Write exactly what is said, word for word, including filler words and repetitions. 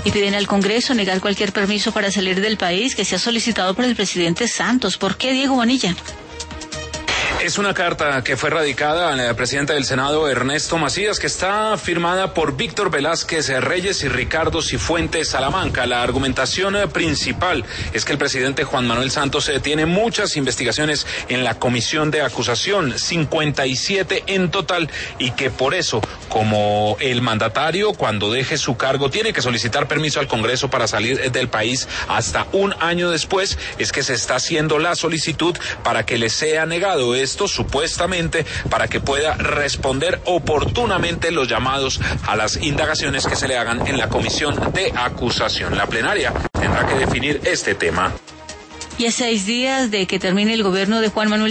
y piden al Congreso negar cualquier permiso para salir del país que sea solicitado por el presidente Santos. ¿Por qué, Diego Bonilla? Es una carta que fue radicada al presidente del Senado, Ernesto Macías, que está firmada por Víctor Velázquez Reyes y Ricardo Cifuentes Salamanca. La argumentación principal es que el presidente Juan Manuel Santos tiene muchas investigaciones en la comisión de acusación, cincuenta y siete en total, y que por eso, como el mandatario, cuando deje su cargo, tiene que solicitar permiso al Congreso para salir del país hasta un año después, es que se está haciendo la solicitud para que le sea negado. Esto supuestamente para que pueda responder oportunamente los llamados a las indagaciones que se le hagan en la comisión de acusación. La plenaria tendrá que definir este tema. Y a seis días de que termine el gobierno de Juan Manuel